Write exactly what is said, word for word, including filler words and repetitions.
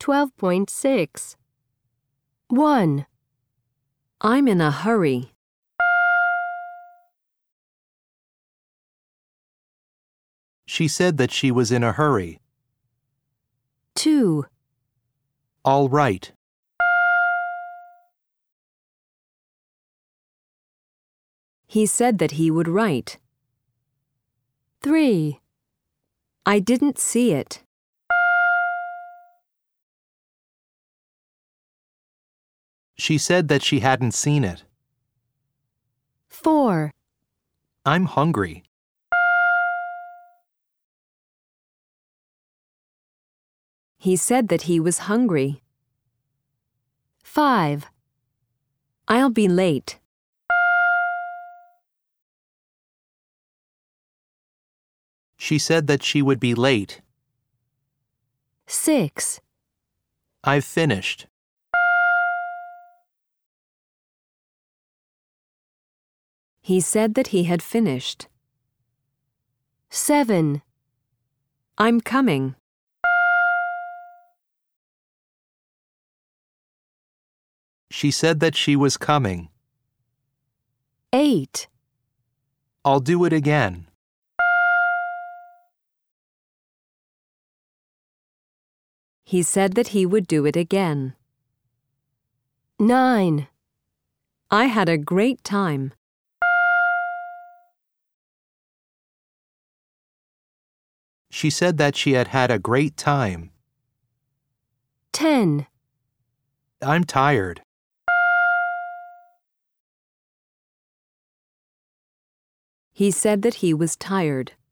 twelve point six. one. I'm in a hurry. She said that she was in a hurry. two. All right. He said that he would write. three. I didn't see it. She said that she hadn't seen it. four. I'm hungry. He said that he was hungry. five. I'll be late. She said that she would be late. six. I've finished. He said that he had finished. seven. I'm coming. She said that she was coming. eight. I'll do it again. He said that he would do it again. nine. I had a great time. She said that she had had a great time. ten. I'm tired. He said that he was tired.